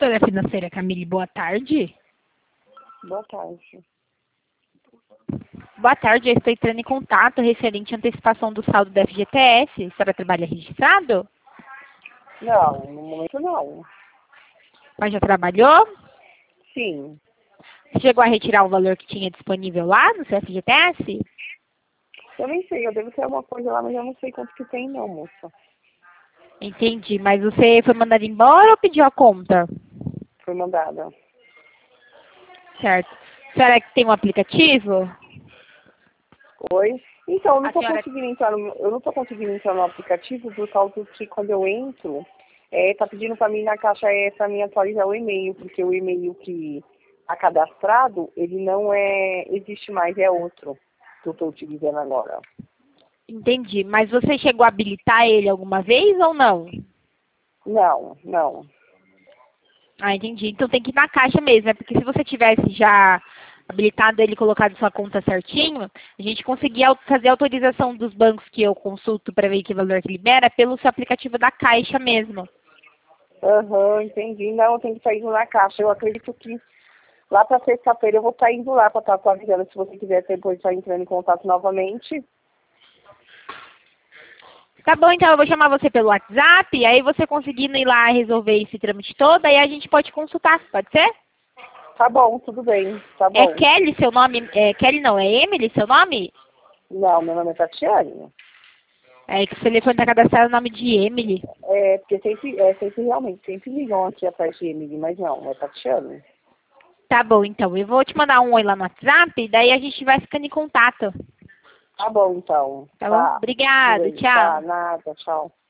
Consultora financeira Camille, boa tarde. Boa tarde. Boa tarde, eu estou entrando em contato referente à antecipação do saldo do FGTS. A senhora trabalha registrado? Não, no momento não. Mas já trabalhou? Sim. Chegou a retirar o valor que tinha disponível lá no seu FGTS? Eu nem sei, eu devo ter alguma coisa lá, mas eu não sei quanto que tem não, moça. Entendi, mas você foi mandado embora ou pediu a conta? Foi mandada. Certo. A senhora que tem um aplicativo? Oi? Então, eu não A tô senhora... conseguindo entrar eu não tô conseguindo entrar no aplicativo por causa que quando eu entro, tá pedindo pra mim na caixa pra mim atualizar o e-mail, porque o e-mail que tá cadastrado, ele não existe mais, é outro que eu tô utilizando agora. Entendi, mas você chegou a habilitar ele alguma vez ou não? Não, não. Ah, entendi. Então tem que ir na caixa mesmo, né? Porque se você tivesse já habilitado ele e colocado sua conta certinho, a gente conseguia fazer a autorização dos bancos que eu consulto para ver que valor que libera pelo seu aplicativo da caixa mesmo. Aham, entendi. Não, eu tenho que estar indo na caixa. Eu acredito que lá para sexta-feira eu vou estar indo lá para estar atualizando. Se você quiser depois estar entrando em contato novamente. Tá bom, então eu vou chamar você pelo WhatsApp, aí você conseguindo ir lá resolver esse trâmite todo, aí a gente pode consultar, pode ser? Tá bom, tudo bem. Tá É bom. Kelly seu nome? Kelly não, é Emily seu nome? Não, meu nome é Tatiane. É que o telefone tá cadastrado o nome de Emily. Porque sempre realmente, sempre ligam aqui atrás de Emily, mas não, é Tatiane. Tá bom, então. Eu vou te mandar um oi lá no WhatsApp, daí a gente vai ficando em contato. Tá bom, então. Tá bom? Tá. Tudo Obrigado, bem. Tá, tchau. nada, tchau.